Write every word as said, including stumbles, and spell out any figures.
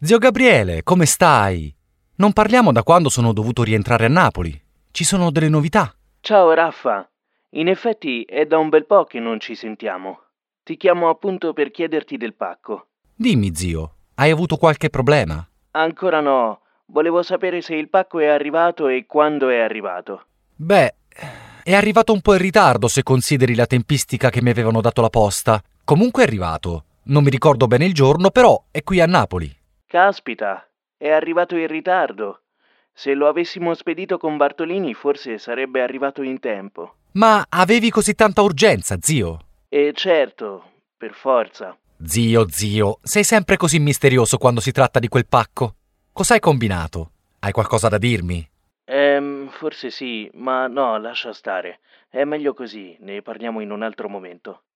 Zio Gabriele, come stai? Non parliamo da quando sono dovuto rientrare a Napoli. Ci sono delle novità? Ciao Raffa, in effetti è da un bel po' che non ci sentiamo. Ti chiamo appunto per chiederti del pacco. Dimmi, zio, hai avuto qualche problema? Ancora no, volevo sapere se il pacco è arrivato e quando è arrivato. Beh, è arrivato un po' in ritardo se consideri la tempistica che mi avevano dato la posta. Comunque è arrivato. Non mi ricordo bene il giorno, però è qui a Napoli. Caspita, è arrivato in ritardo. Se lo avessimo spedito con Bartolini forse sarebbe arrivato in tempo. Ma avevi così tanta urgenza, zio? E certo, per forza. Zio, zio, sei sempre così misterioso quando si tratta di quel pacco. Cos'hai combinato? Hai qualcosa da dirmi? Ehm, forse sì, ma no, lascia stare. È meglio così, ne parliamo in un altro momento.